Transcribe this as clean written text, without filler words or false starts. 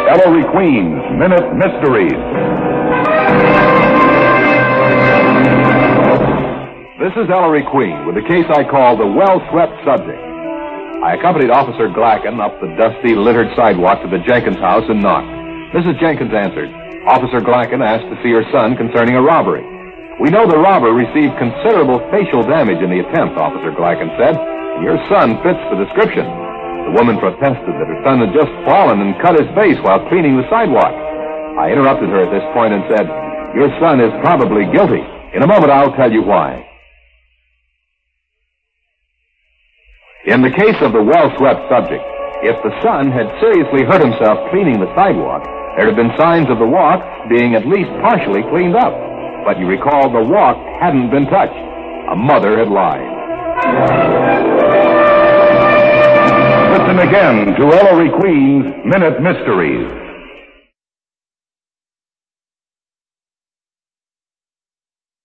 Ellery Queen's Minute Mysteries. This is Ellery Queen with a case I call the Well-Swept Subject. I accompanied Officer Glacken up the dusty, littered sidewalk to the Jenkins house and knocked. Mrs. Jenkins answered. Officer Glacken asked to see her son concerning a robbery. We know the robber received considerable facial damage in the attempt, Officer Glacken said, and your son fits the description. The woman protested that her son had just fallen and cut his face while cleaning the sidewalk. I interrupted her at this point and said, your son is probably guilty. In a moment, I'll tell you why. In the case of the well-swept subject, if the son had seriously hurt himself cleaning the sidewalk, there had been signs of the walk being at least partially cleaned up. But you recall the walk hadn't been touched. A mother had lied. Listen again to Ellery Queen's Minute Mysteries.